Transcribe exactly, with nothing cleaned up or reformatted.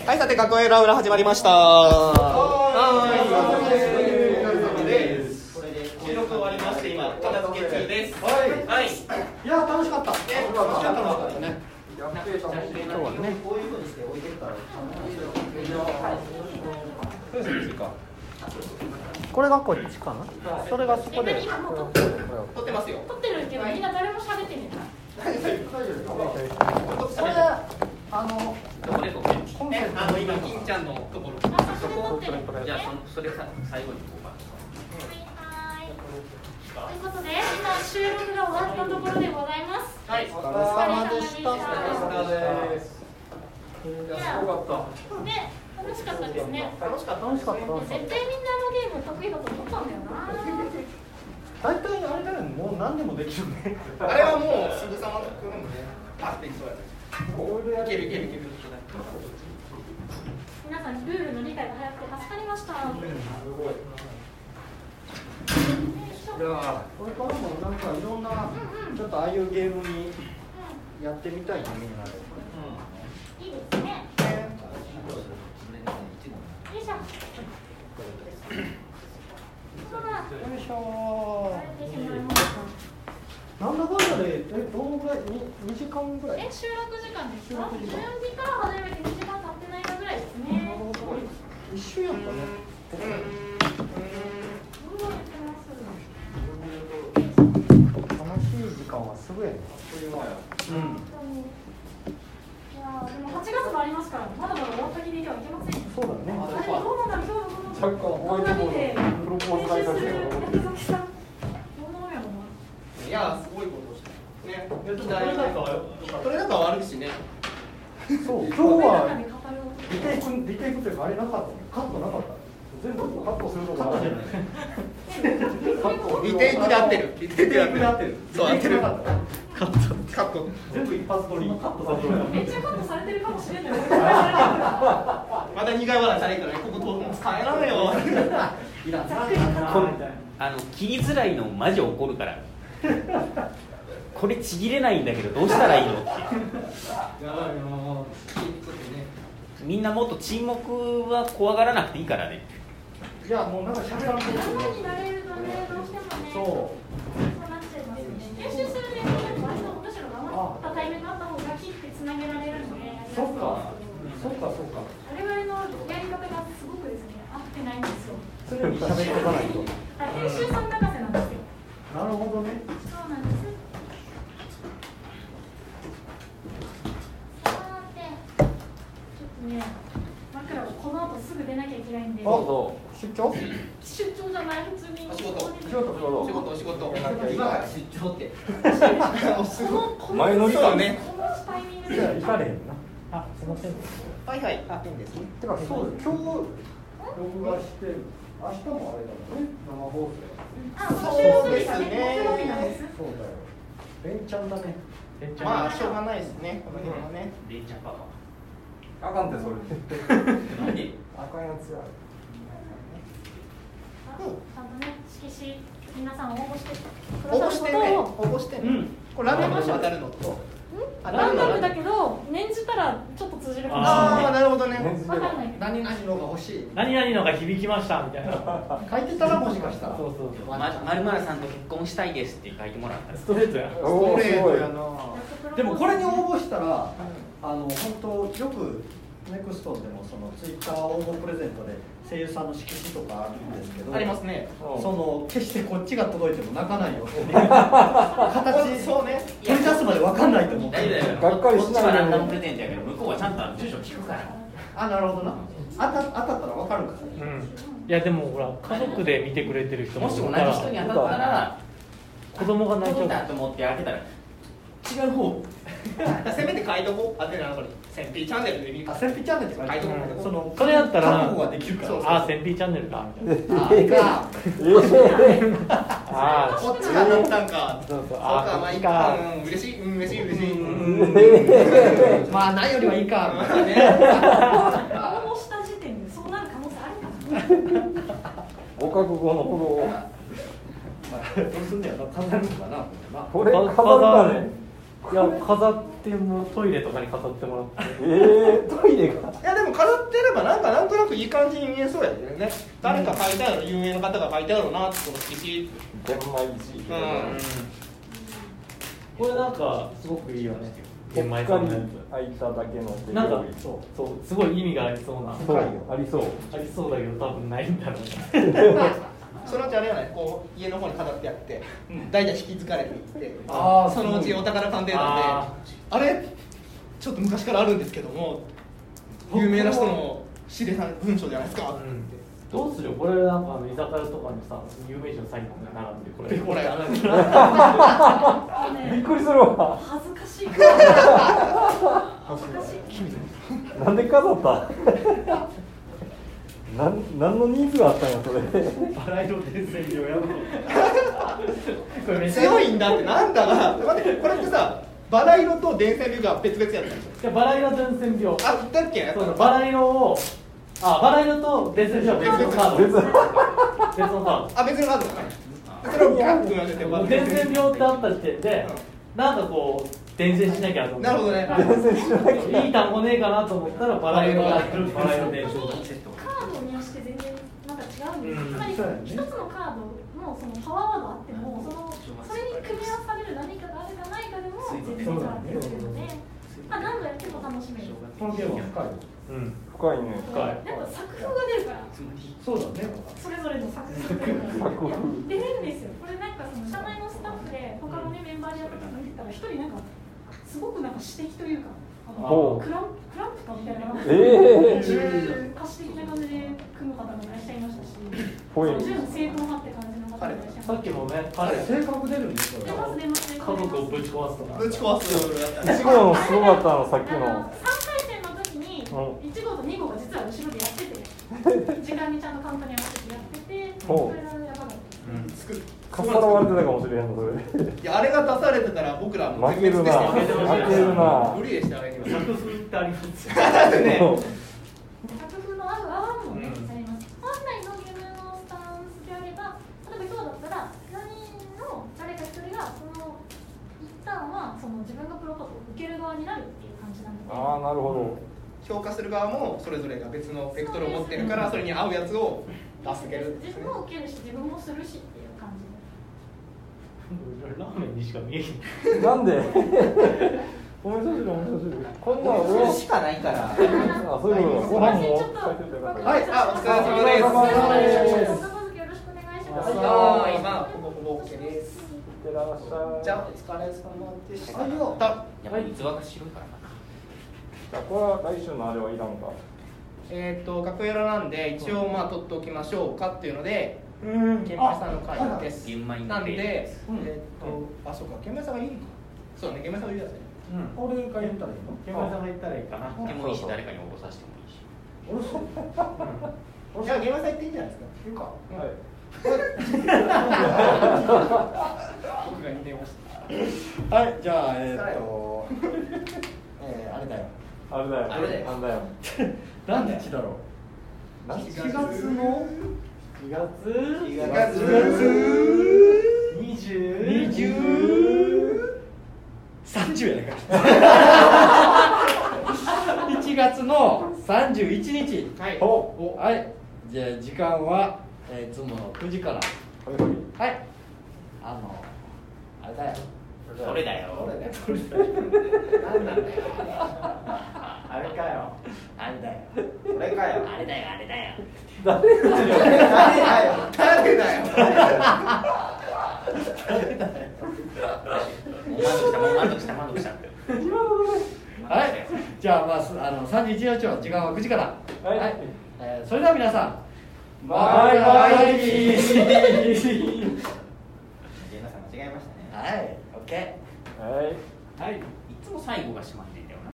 はい、さて学校へラウラ始まりました。はい。これで収録終わりまして今片付け中です。はい。はい。いや楽しかった。楽しかった楽しかったね。今日はねこういう風にして置いてるから。これがこっちかな。それがそこで。 今もう撮ってる。 撮ってますよ。 撮ってるけどみんな誰も喋ってねえ。 これあのどこで撮ってる？え、あの今金ちゃんのところ。 あ、そこで撮ってる。 じゃあそそれさ最後にこうか。 はいはい。ということで今収録が終わったところでございます。 はい。お疲れ様でした。お疲れ様です。いや、すごかった。 ね、楽しかったですね。 楽しかった。楽しかった。 絶対みんなあのゲーム得意だと思ったんだよな。 大体あれだよね、もう何でもできるね。 あれはもうすぐさま来るんで、あってきそうやね。いけるいけるいける。 皆さんルールの理解が早くて助かりました。 いやこれからもなんかいろんなちょっとああいうゲームにやってみたいね、みんなで。 いいですね。よいしょ。 よいしょなんだかんだで、え、どのぐらい、にじかんぐらい？ え、収録時間ですか？じゅうじから始めてにじかん経ってないかぐらいですね。 一緒やったね。 うん。うん、やってます。 楽しい時間はすぐやね。 うん。 いやでもはちがつもありますから、まだまだ終わった気でいてはいけません。 そうだね。 あれどうなんだろう、今日のこのサッカーこんな見てプロポーズ大会してる山崎さん、どう思うやろな。 いやすごいことしてね。取れ高は悪いしね。 そう、今日はリテイクリテイクってあれなかったね。カットなかった。全部カットするところじゃない。 リテイクで合ってる。リテイクで合ってる。そう合ってる。 カットカット。 全部一発撮りカットされてる。 めっちゃカットされてるかもしれない。 まだ苦い笑いされるからここと使えないよ。 いらんな。 あの切りづらいのマジ怒るから。これちぎれないんだけどどうしたらいいのって。 やばいよ。 みんなもっと沈黙は怖がらなくていいからね。 いやもうなんか喋らんと。 生になれるとね、どうしてもね。 そう。 そうなっちゃいますね。練習するね、割とむしろ黙ったタイミングがあった方が切ってつなげられるので。 そっか。そっかそっか。 我々のやり方がすごくですね、合ってないんですよ。 常に喋っておかないと。 編集さん任せなんですよ。 なるほどね。 そうなんです。さて、ちょっとね、枕をこの後すぐ出なきゃいけないんで。 ど出張？ 出張じゃない、普通に。 仕事。 仕事仕事仕事仕事。今から出張って。 この前乗りかね。 このタイミングで。 じゃあ行かれへんな。あ、すみません。 はいはい。あ、いいんですね。 てかそう今日録画して明日もあれだもんね。生放送。 あ、そうですね。木曜日なんです。 そうだよ。ベンちゃんだね。ベンちゃん。 まあしょうがないですね。この辺はね。 レイちゃんパパ。 あかんってそれ。 なんで？ あかんやつや。 ちゃんとね、色紙皆さん応募してく応だ募してね。 さることを。 応募してね。これランダムで当たるのと。 ランダムだけど念じたらちょっと通じるかもしれあない。 あなるほどね。 わかんないけど。 何々のが欲しい。 何々のが響きましたみたいな。 書いてたらもしかしたら。 そうそうそう。 ままるまるさんと結婚したいですって書いてもらったら。 ストレートや。 ストレートやな。 でもこれに応募したら、あの本当よくネクストでもそのツイッター応募プレゼントで声優さんの色紙とかあるんですけど、 ありますね。 その決してこっちが届いても泣かないよっていう形そうね。 取り出すまで分かんないと思う。 大丈夫だよ。 がっかりしないでこっちはランダムプレゼントやけど向こうはちゃんと住所聞くから。 あ、なるほどな。当た当たったら分かるから。 うん。いやでもほら家族で見てくれてる人ももし同じいるから人に当たったら子供が泣いちゃう。 届いたと思って開けたら違う方。 せめて書いとこう。あてなこれ。センピーチャンネルで見るあ、センピチャンネルって書いて書いてる。そのそれやったら覚悟ができるから。 そうあー、センピーチャンネルかみたいな。 あ、いいか。 あこっちが乗ったんか。 そうそうそうか、まあいいか。うん、嬉しい、うん、嬉しい、嬉しい。 まあないよりはいいか。 まあね。 応募した時点でそうなる可能性あるからね。 ご覚悟のほど。 どうすんねやな、飾るのかな。 これ飾るかね。 いや飾ってもトイレとかに飾ってもらって。 ええー、トイレが。 いや、でも飾っえばなんかなんとなくいい感じに見えそうやけどね。誰か書いてある、有名な方が書いてあるなってこの色紙。 玄米石。 うん。 これなんかすごくいいよね。 ぽっ玄米かりさんのや開いただけの手なんか料理。 そうそうすごい意味がありそうな。 そう、ありそう。 ありそうだけど多分ないんだろうね。 そのうちあれやない、こう家の方に飾ってあって、代々引き継がれていって、 あーそのうちお宝鑑定団で、 ああれちょっと昔からあるんですけども、有名な人の詩でさ文章じゃないですか。 うんどうするこれなんかあの居酒屋とかにさ有名人のサインが並んでこれこれびっくりするわ。 恥ずかしい恥ずかしいなんで飾ったなん何のニーズがあったんやそれ。 バラ色伝染病やるのこれめっちゃ強いんだってなんだが、待ってこれってさ、バラ色と伝染病が別々やったんですよ。 じゃあバラ色伝染病あ、だっけ？ そうだバラ色をあバラ色と伝染病は別のカード別の別のカードあ、別のカードだね。それをガッと読んでて、バラ伝染病ってあった時点で、なんかこう伝染しなきゃと思ってなるほどね。 全然知らない。 いい単語ねえかなと思ったらバラ色が入るバラ色伝承だカードによって全然なんか違うんです、 うんつまりそうやね一つのカードのそのパワーワードあってもそのそれに組み合わされる何かがあるかないかでも全然違ってくるので、まあ、何度やっても楽しめる。 このゲームは深いうん深いね。 深いなんか作風が出るからそうだねそれぞれの作風が出るから作風出れるんですよ。これなんかその社内のスタッフで他の、ね、メンバーでやった時見てたら一人なんかすごくなんか詩的というかあほうのクランクランプかみたいなええ歌詞的な感じで組む方もいらっしゃいましたし、 ポイント純正統派って感じの方もいらっしゃいました。 さっきもねあれ彼性格出るんですよ出ます出ます。 家族をぶち壊すとかぶち壊すやったね。 いち号のすごかったのさっきの。 さんかい戦の時にういち号とに号が実は後ろでやってて、時間にちゃんとカウントに合わせてやってて、 ほうそれがやばかった。 作るかっさらわれてたかもしれへんのそれ。 いや、あれが出されてたら僕らも負けるな。負全滅でしたよけるな。 無理でしたよ、あれには。 作風ってありますよね作風の合う合わんもね、あります。本来のゲームのスタンスであれば、例えば今日だったらよにんの誰か一人がその一旦はその自分がプロトコルを受ける側になるっていう感じなので。 ああなるほど。 評価する側もそれぞれが別のベクトルを持ってるから、それに合うやつを出すけるんですね。 自分も受けるし自分もするしっていう感じで。 ラーメンにしか見えへんなんでお味噌汁お味噌汁こんなの俺しかないからあそういうことご飯もちょっとはい、あ、お疲れ様お疲れ様で。 ですお片付けよろしくお願いします。 はい、今ほぼほぼ OK です。 いってらっしゃい。 じゃあ、お疲れ様でした。 はいよたやっぱり器が白いからなじゃあこれは来週のあれはいらんか。 えっと、学エラなんで、一応まあ取っておきましょうかっていうので、 うんケンマイさんの回です。 玄米のなんで、えうんっと、あ、そうか、ケンマイさんがいいのか。そうだね、ケンマイさんがいいやつね。 うん俺が言ったらいいのケンマイさんが言ったらいいかなでもいいし誰かに応募させてもいいし俺そうじゃあ、ケンマイさん言っていいんじゃないですか。 いうかはい。 僕が似てました。 はいじゃあえーっとえーあれだよあれだよ。 あれだよなんだよ。 何日だろう何しちがつのにがつしがつにじゅうにじゅうさんじゅうやねかいちがつのさんじゅういちにちはい。 おはいじゃあ時間は、えーいつものくじからはいはい。 はいあのあれだよそれだよこれだよ何なんだよ。 あれかよあれだよこれかよ。 あれだよあれだよ誰誰だよ。誰だよ。 もう満足したもう満足した満足したはいじゃあまあすあのさんじゅういちにちの時間はくじからはいえーそれでは皆さんバイバイゲームさん間違えましたねはい、オッケー。 はい。 はいいつも最後が締まってんだよな